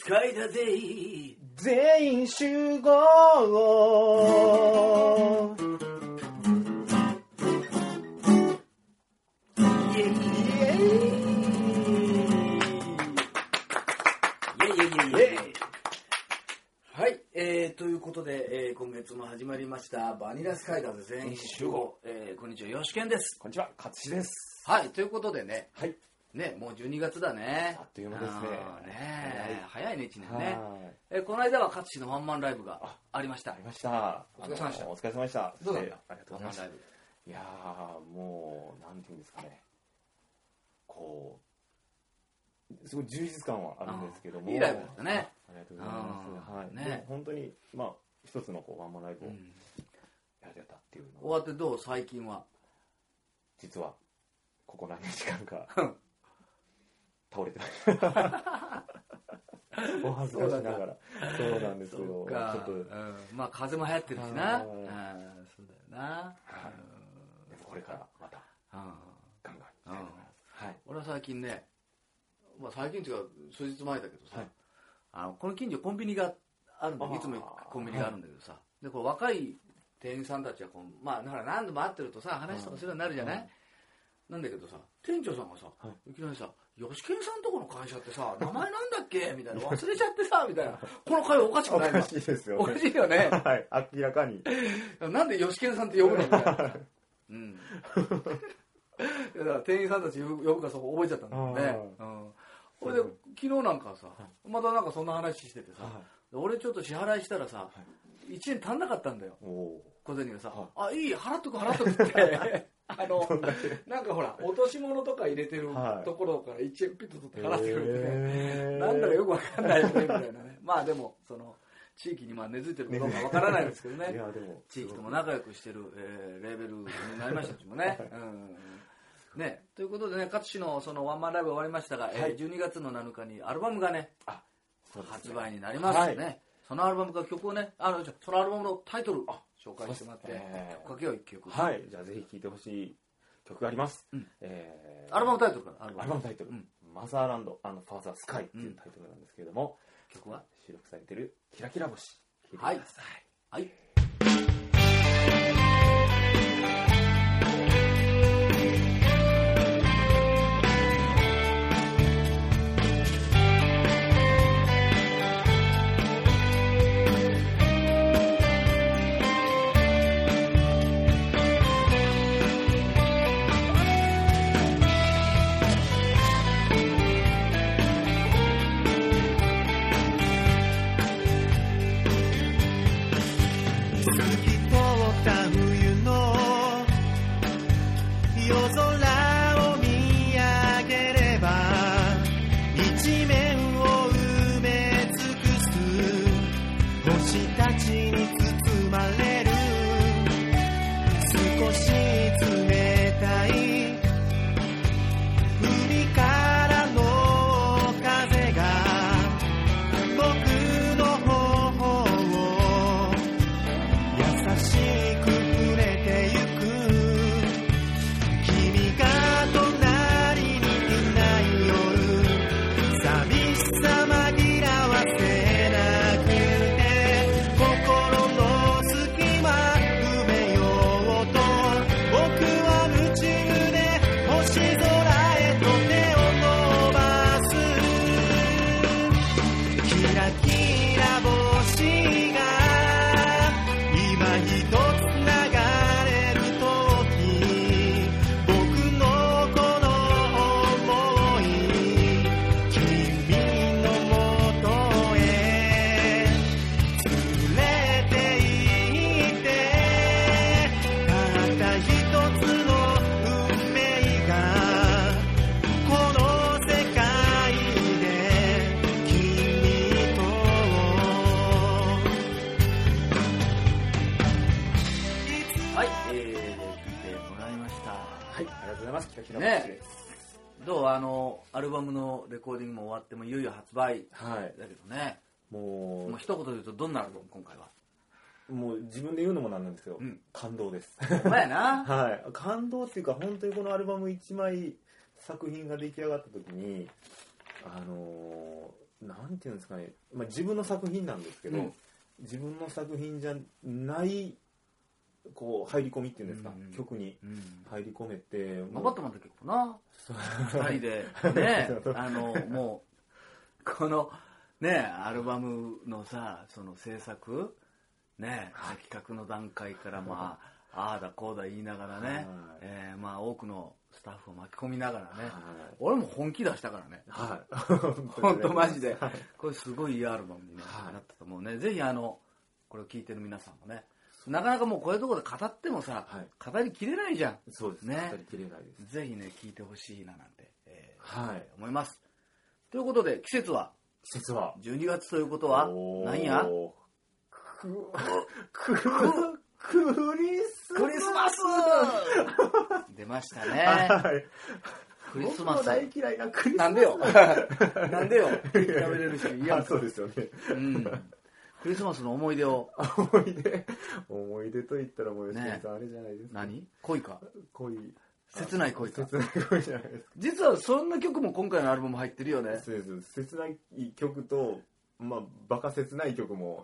会だぜ全員集合イエイイエイイエイイエイイエイ。はい、ということで、今月も始まりましたバニラスカイダーズ全員集合。こんにちは、よしけんです。 こんにちは、勝志です。 はい、ということでね、 はい、 ね、もう12月だね。 あっという間ですね。 早いね、1年ね。この間は勝志のワンマンライブがありました。 ありました。 お疲れ様でした。 お疲れ様でした。 どうだった？ ありがとうございます。いやー、もう、なんていうんですかね。こう、すごい充実感はあるんですけども。 いいライブだったね。 ありがとうございます。はい。 ね、 本当に、まあ、一つのこうワンマンライブをやれたっていうの。 終わってどう？最近は。 実は、ここ何日間か、倒れてました。お恥ずかしながら。そうなんですけど、ちょっと、 まあ風も流行ってるしな。そうだよな。 でもこれからまたガンガンいきたいと思います。はい。 俺は最近ね、まあ最近っていうか数日前だけどさ、この近所コンビニがあるんだよ。いつもコンビニがあるんだけどさ、でこう若い店員さんたちはこう、まあだから何度も会ってるとさ話とかするようになるじゃない。なんだけどさ、店長さんがさ、いきなりさ、吉健さんとこの会社ってさ、名前なんだっけみたいな、忘れちゃってさ、みたいな。この会話おかしくないの？ おかしいですよね。 おかしいよね。 はい、明らかに。 なんで吉健さんって呼ぶのみたいな。うん。だから店員さんたち呼ぶかそこ覚えちゃったんだよね。これで、昨日なんかさ、またなんかそんな話しててさ、俺ちょっと支払いしたらさ、1円足んなかったんだよ。小銭がさ、あ、いい、払っとくって。なんかほら落とし物とか入れてるところから1円ピッと取って払ってくれてね、なんだかよくわかんないよねみたいなね。まあでもその地域にまあ根付いてるかどうかわからないですけどね。地域とも仲良くしてるレーベルになりましたうちもね。ね、ということでね、勝志のそのワンマンライブ終わりましたが、12月の7日にアルバムがね発売になりますね。そのアルバムが曲をね、そのアルバムのタイトル紹介してもらって、曲かけを1曲。 はい、じゃあぜひ聴いてほしい曲があります。 アルバムタイトルから。 アルバムタイトル、マザーランド&ファーザースカイっていうタイトルなんですけれども、 曲は収録されているキラキラ星。聴いてください。 はい。どうアルバムのレコーディングも終わってもいよいよ発売だけどね、もう一言で言うとどんなアルバム今回は？ もう自分で言うのもなんなんですけど、感動です。 ほんまやな。 はい、感動っていうか本当にこのアルバム1枚作品が出来上がった時になんていうんですかね、まあ、自分の作品なんですけど、自分の作品じゃないこう入り込みっていうんですか、曲に入り込めて、 頑張ったもんだ結構な2人でねもうこのねアルバムのさその制作ね企画の段階からまあああだこうだ言いながらね、まあ多くのスタッフを巻き込みながらね、俺も本気出したからね、本当マジで、これすごいいいアルバムに、なったと思うね。ぜひこれを聞いてる皆さんもね、なかなかもうこういうところで語ってもさ、語りきれないじゃん。 そうですね。語りきれないです。 ぜひね聞いてほしいななんて、思います。ということで季節は12月ということは何や？ クリスマス出ましたね。クリスマス大嫌いなクリスマスなんでよなんでよ食べれる人いやそうですよね。 クリスマスの思い出を思い出と言ったらもう吉田さんあれじゃないですか。 何？恋か。切ない恋か。 切ない恋じゃないですか。 実はそんな曲も今回のアルバム入ってるよね。 そうです。切ない曲とまあバカ切ない曲も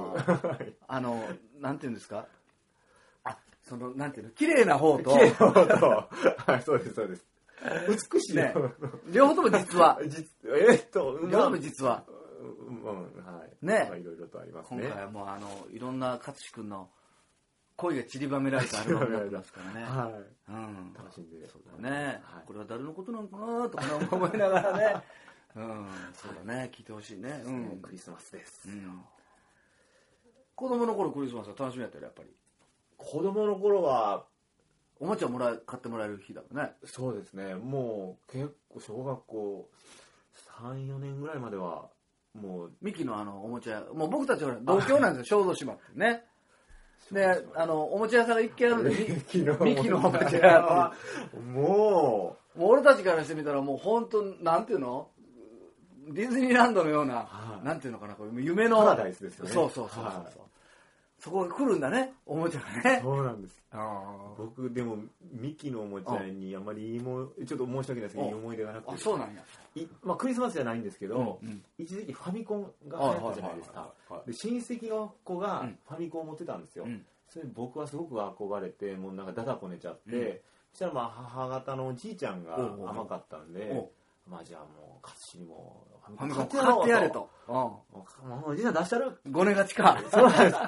なんていうんですか。そのなんていうの綺麗な方とはいそうです美しいね両方とも実は両方とも実はねいろいろとありますね。 今回はもういろんな勝志くんの恋が散りばめられたアルバムになってますからね。 楽しんでそうだね。これは誰のことなのかなとか思いながらね。そうだね聞いてほしいね。 クリスマスです。 子供の頃クリスマスは楽しみだったよやっぱり。 子供の頃はおもちゃ買ってもらえる日だもんね。 そうですね。もう結構小学校 3,4 年ぐらいまではもうミキのおもちゃもう僕たちは同郷なんですよ小豆島ってね。でおもちゃ屋さんが一軒あるんでミキのおもちゃ屋ってもう俺たちからしてみたらもう本当なんていうのディズニーランドのようななんていうのかなこれ夢のパラダイスですよね。 そうそこが来るんだねおもちゃがね。 そうなんです。僕でもミキのおもちゃにあまりちょっと申し訳ないですけどいい思い出がなくて。 そうなんや。 まあクリスマスじゃないんですけど、一時期ファミコンが流行ったじゃないですか。で親戚の子がファミコンを持ってたんですよ。それ僕はすごく憧れてもうなんかダダこねちゃって、そしたらまあ母方のおじいちゃんが甘かったんで、まあじゃあもう勝志にもファミコン買ってやれと。 おじいちゃん出したる。 5年勝ちか。 そうなんです。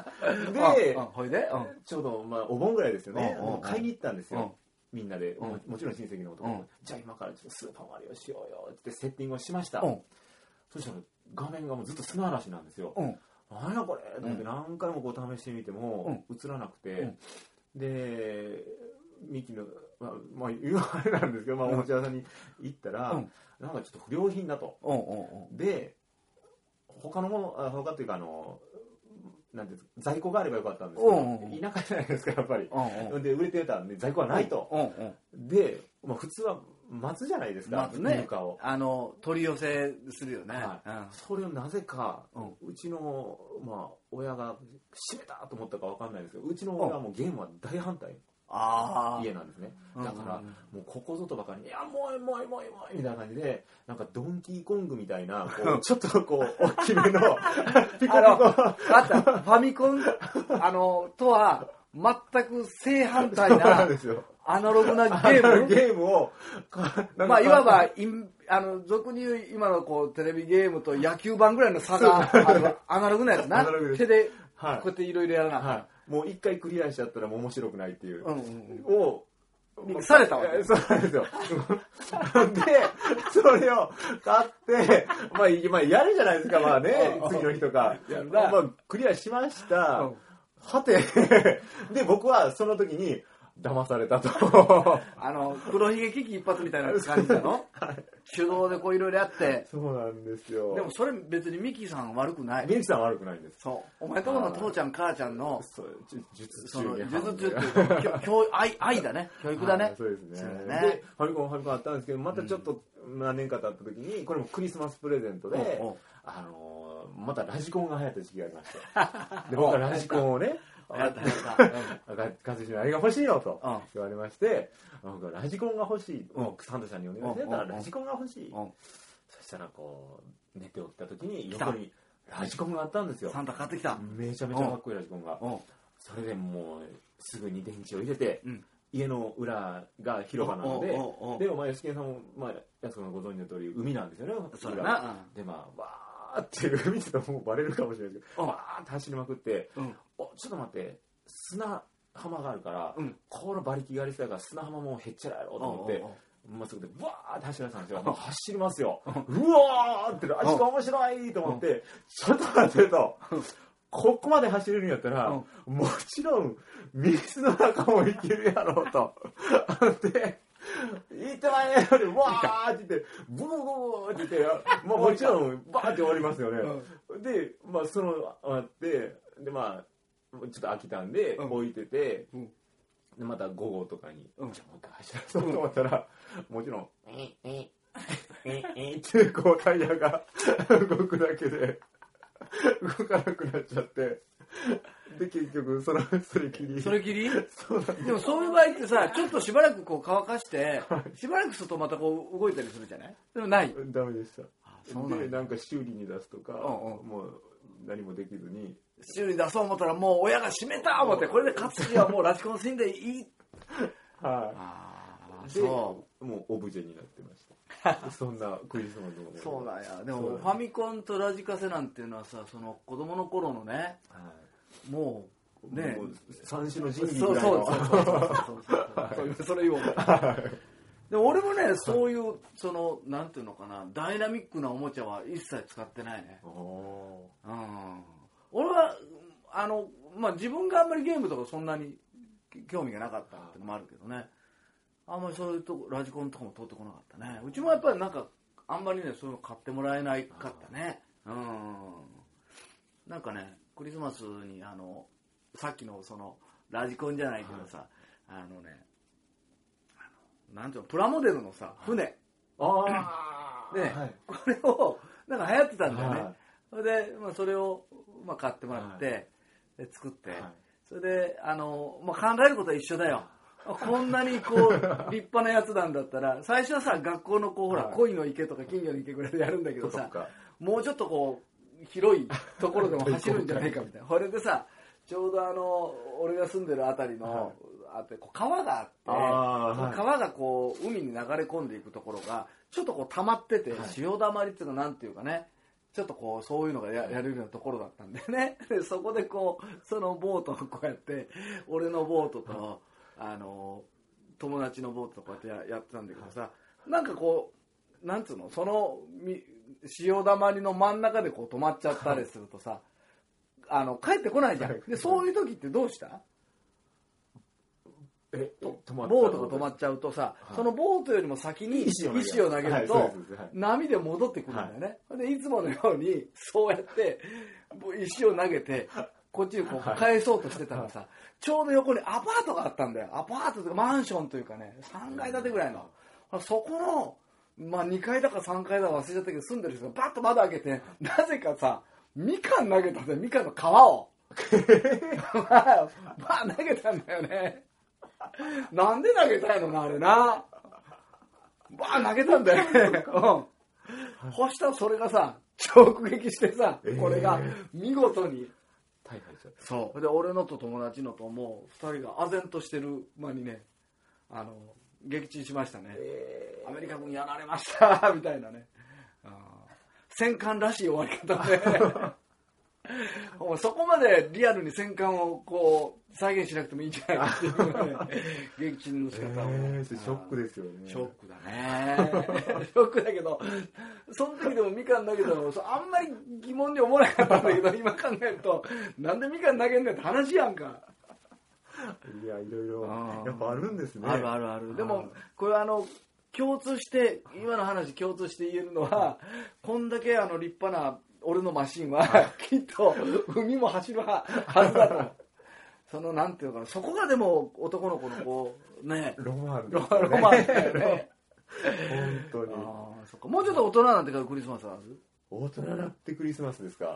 で、 ほいでちょうどまあお盆ぐらいですよね。買いに行ったんですよ。みんなでもちろん親戚の男もじゃあ今からちょっとスーパーマリオしようよってセッティングをしました。そしたら画面がもうずっと砂嵐なんですよ。何やこれと思って何回もこう試してみても映らなくて、でミキのまあ言うあれなんですけど、まあおもちゃ屋さんに行ったらなんかちょっと不良品だと。で他のもの他っていうかなんていうんですか在庫があればよかったんですけど田舎じゃないですかやっぱり。で売れてたんで在庫はないと。でまあ普通は待つじゃないですか入荷を。 取り寄せするよね。 それをなぜかうちのまあ親が閉めたと思ったかわかんないですけどうちの親はもうゲームは大反対。家なんですね。だからもうここぞとばかりに「いやもうみたいな感じでなんかドンキーコングみたいなこうちょっとこう大きめのピコピコあったファミコンとは全く正反対なアナログなゲームをまあいわば俗に言う今のこうテレビゲームと野球盤ぐらいの差があるアナログなやつな。手でこうやっていろいろやらな。 もう一回クリアしちゃったらもう面白くないっていうをされたわけ。 そうなんですよ。でそれを買ってまあやるじゃないですかまあね次の日とかまあクリアしました。はてで僕はその時に騙されたと黒ひげ危機一発みたいな感じだろ。手動でこういろいろやってそうなんですよ。 でもそれ別にミキさん悪くない。 ミキさん悪くないんです。 そうお前とこの父ちゃん母ちゃんの術中っていう愛だね教育だね。 そうですね。でファミコンあったんですけどまたちょっと何年か経った時にこれもクリスマスプレゼントでまたラジコンが流行った時期がありましてで僕はラジコンをね勝志にあれが欲しいよと言われまして僕はラジコンが欲しいサンタさんにお願いしてたらラジコンが欲しい。そししたらこう寝て起きた時に横にラジコンがあったんですよ。 サンタ買ってきた。 めちゃめちゃかっこいいラジコンが。それでもうすぐに電池を入れて、家の裏が広場なので、でも吉健さんも安子がご存知の通り海なんですよね。 そうだな。 でわーって海ってもうバレるかもしれないですけど、わーって走りまくって、ちょっと待って砂浜があるから、この馬力がありそうだから砂浜もへっちゃらやろうと思って。まっすぐでバーって走らせたんですよ。走りますよ。うわーってラジコン面白いと思って、ちょっと待ってと。ここまで走れるんやったら、もちろん水の中も行けるやろうと。で、行ってまいねよりわーって言って、ブーブーって言って、もちろんバーって終わりますよね。で、そのあって、でちょっと飽きたんで置いてて。でまた午後とかに、じゃあもう一回走らそうと思ったら、もちろん、ってこうタイヤが動くだけで動かなくなっちゃって、で結局それきり。 そうなんでもそういう場合ってさ、ちょっとしばらくこう乾かして、しばらくするとまたこう動いたりするじゃない？でもない。 ダメでした。でなんか修理に出すとか、もう何もできずに。 修理出そう思ったらもう親が閉めた思って、これで勝つ日はもうラジコン死んでいい。 でもうオブジェになってました。そんなクリスマスの。 そうなんや。でもファミコンとラジカセなんていうのはさ、その子供の頃のね、もうね、 三種の神器ぐらいの。 それ言おう。で俺もね、そういうそのなんていうのかな、ダイナミックなおもちゃは一切使ってないね。俺は自分があんまりゲームとかそんなに興味がなかったってのもあるけどね、あんまりそういうとラジコンとかも通ってこなかったね。うちもやっぱりなんかあんまりねそういうの買ってもらえないかったね。なんかね、クリスマスにさっきのそのラジコンじゃないけどさ、なんていうの、プラモデルのさ船で、これをなんか流行ってたんだよね。でそれを買ってもらって、で作って、それで考えることは一緒だよ。こんなにこう立派なやつなんだったら、最初はさ学校のこうほら恋の池とか金魚の池ぐらいでやるんだけどさ、もうちょっとこう広いところでも走るんじゃないかみたいな。これでさ、ちょうど俺が住んでるあたりの川があって、川がこう海に流れ込んでいくところがちょっとこう溜まってて、潮だまりっていうのなんていうかね、ちょっとこうそういうのがやれるようなところだったんでね。でそこでこうそのボートをこうやって、俺のボートと友達のボートとこうやってやってたんだけどさ、なんかこうなんつうの、その潮だまりの真ん中でこう止まっちゃったりするとさ、帰ってこないじゃん。でそういう時ってどうした？ボートが止まっちゃうとさ、そのボートよりも先に石を投げると波で戻ってくるんだよね。でいつものようにそうやって石を投げてこっちにこう返そうとしてたらさ、ちょうど横にアパートがあったんだよ。アパートというかマンションというかね、3階建てぐらいの。そこの2階だか3階だか忘れちゃったけど、住んでる人がバッと窓開けて、なぜかさみかん投げたんだよ。みかんの皮を投げたんだよね。なんで投げたいのな、あれな。投げたんだよね。そしたらそれがさ、直撃してさ、これが見事に。そう。で、俺のと友達のともう2人が唖然としてる間にね、撃沈しましたね。アメリカ軍やられましたみたいなね。戦艦らしい終わり方で。そこまでリアルに戦艦をこう再現しなくてもいいんじゃないかっていうね、撃沈の仕方を、 ショックですよね。 ショックだね。ショックだけど、その時でもみかん投げたのあんまり疑問に思わなかったんだけど、今考えるとなんでみかん投げんねんって話やんか。 いや、いろいろやっぱあるんですね。 ある。でもこれ共通して今の話共通して言えるのは、こんだけ立派な俺のマシンはきっと海も走るはずだと。そのなんていうのかな、そこがでも男の子のこうね、 ロマンだよね。 本当に。 そっか。もうちょっと大人になってからクリスマスある？ 大人になってクリスマスですか。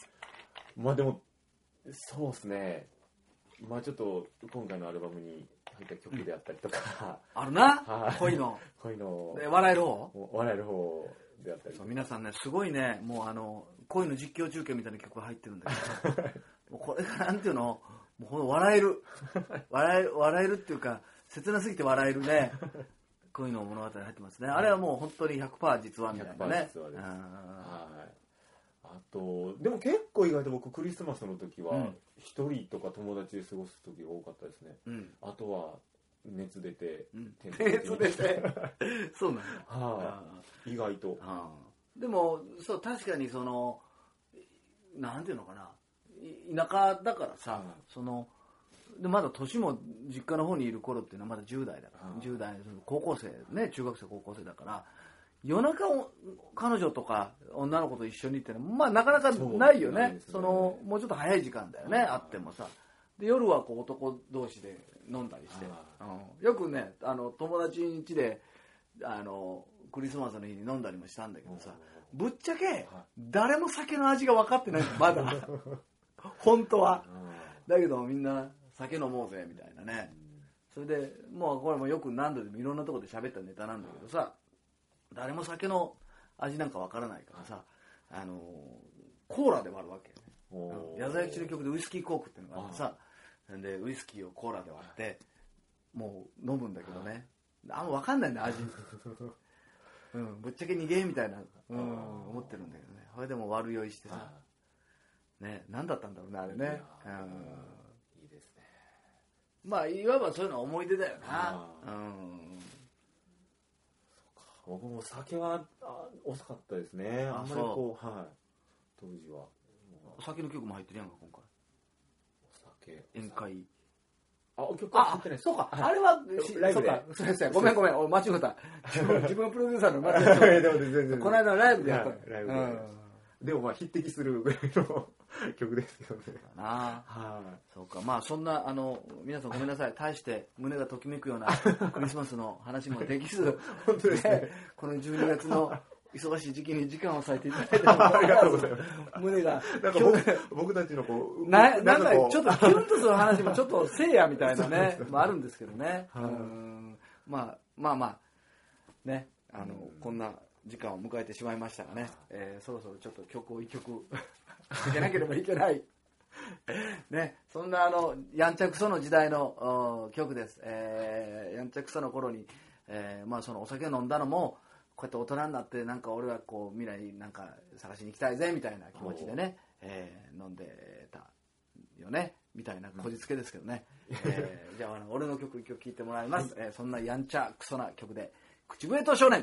まあでもそうですね。まあちょっと今回のアルバムに入った曲であったりとかあるな、恋ので笑える方であったり、 そう皆さんねすごいね、もう恋の実況中継みたいな曲が入ってるんだけどもうこれがなんていうの、もう笑えるっていうか切なすぎて笑えるね恋の物語入ってますね。あれはもう本当に 100% 実話みたいなね。 100%実話です。あとでも結構意外と僕クリスマスの時は一人とか友達で過ごす時が多かったですね。あとは熱出て、 熱出てそうなんだ。意外と。 でもそう確かにそのなんていうのかな、田舎だからさ、そのでまだ年も実家の方にいる頃っていうのはまだ10代だから、10代高校生ね、中学生高校生だから、夜中彼女とか女の子と一緒にっていうのはまあなかなかないよね。そのもうちょっと早い時間だよね、あってもさ。で夜はこう男同士で飲んだりして、よくね友達ん家でクリスマスの日に飲んだりもしたんだけどさ、ぶっちゃけ誰も酒の味が分かってないまだ本当は。だけどみんな酒飲もうぜみたいなね。それでもうこれもよく何度でもいろんなところで喋ったネタなんだけどさ、誰も酒の味なんか分からないからさ、コーラで割るわけよね。矢沢永吉の曲でウイスキーコークっていうのがあってさ、でウイスキーをコーラで割ってもう飲むんだけどね、あんま分かんないんだ味ぶっちゃけ逃げみたいな思ってるんだけどね。それでも悪酔いしてさね、何だったんだろうねあれね。 いいですね。 まあいわばそういうのは思い出だよな。 僕も酒は遅かったですね。あんまりこう、当時は。 お酒の曲も入ってるやんか今回。 お酒。 宴会。 曲は入ってないです。 そうか。あれはライブで。 そうごめん俺間違った。自分プロデューサーの間違った。この間のライブでやった。 ライブで。でもまあ匹敵するぐらいの曲ですよね。 そうか。まあそんな皆さんごめんなさい。大して胸がときめくようなクリスマスの話もできず、 本当ですね。 この12月の忙しい時期に時間を割いていただいてありがとうございます。 胸がなんか僕たちのこうなんかちょっとキュンとする話もちょっとせいやみたいなねあるんですけどね。まあねこんな時間を迎えてしまいましたがね、そろそろちょっと曲を一曲かけなければいけないね。そんなやんちゃくその時代の曲です。やんちゃくその頃に、まあそのお酒飲んだのもこうやって大人になってなんか俺はこう未来なんか探しに行きたいぜみたいな気持ちでね、飲んでたよねみたいなこじつけですけどね。じゃあ俺の曲一曲聴いてもらいます。そんなやんちゃくそな曲で口笛と少年。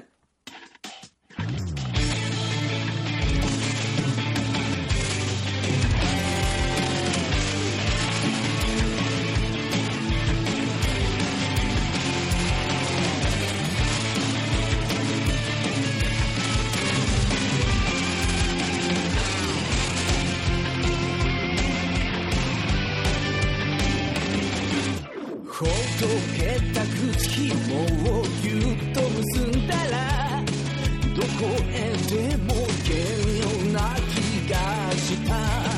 ほどけた口紐をぎゅっと結んだらどこへでも行けるような気がした。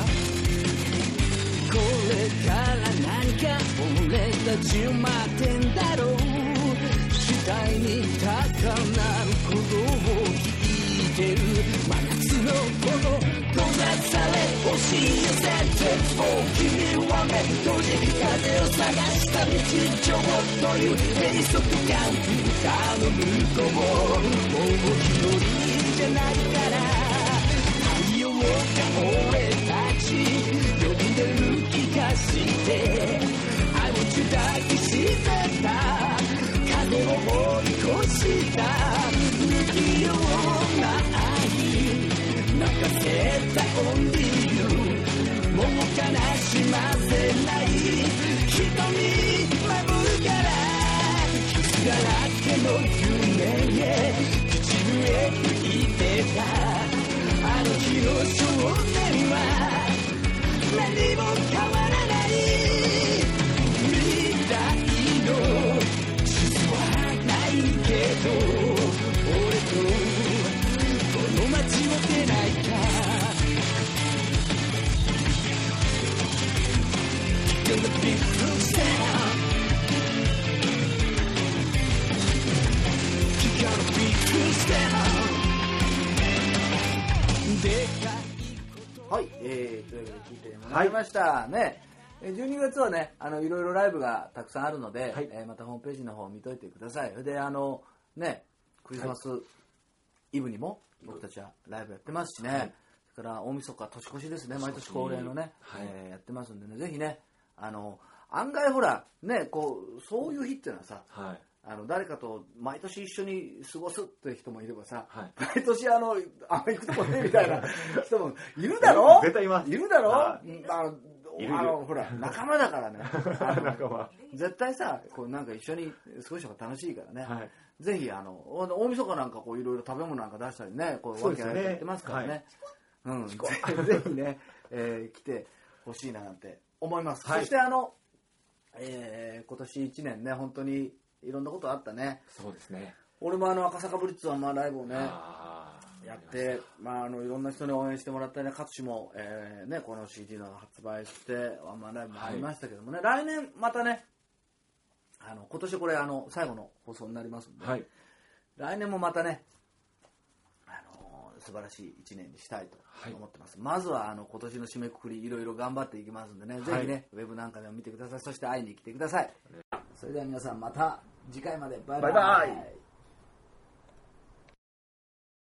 これから何か俺たち待ってんだろう。次第に高鳴る鼓動を聞いてる真夏のこの閉ざされ押し寄せてもう君は目閉じ風を探した道上という閉塞感空の向こうもう一人じゃないから太陽が俺たち呼んでる気がして愛を抱きしめた風を追い越した不器用な愛泣かせたオンリーユもう悲しませない瞳守るから傷だらけの夢へ口笛吹いてたあの日の少年は何も変わらない未来の地図はないけど俺とこの街を出ないかGonna be through sound してはい、というわけで聞いてもらいましたね。12月はね、いろいろライブがたくさんあるので、 はいまたホームページの方を見といてください。で、ね、クリスマスイブにも僕たちはライブやってますしね、 はい、 それから大晦日年越しですね、毎年恒例のね、やってますんでね、ぜひね、案外ほら、ね、そういう日っていうのはさ、誰かと毎年一緒に過ごすっていう人もいればさ、毎年行くとこねみたいな人もいるだろ絶対います。 いるだろほら、仲間だからね。 仲間。 絶対さ、なんか一緒に過ごした方が楽しいからね。ぜひ、大晦日なんかいろいろ食べ物なんか出したりね、わけあってやってますからね。ぜひね、来てほしいななんて思います。そして今年1年ね、本当にいろんなことあったね。 そうですね。 俺も赤坂ブリッツワンマンライブをね、やって、いろんな人に応援してもらったね、各種も、ね、この CD の発売してワンマンライブもありましたけどもね、来年またね、今年これ最後の放送になりますんで、来年もまたね、素晴らしい1年にしたいと思ってます。まずは今年の締めくくりいろいろ頑張っていきますんでね、ぜひね、ウェブなんかでも見てください。そして会いに来てください。それでは皆さんまた次回までバイバイ。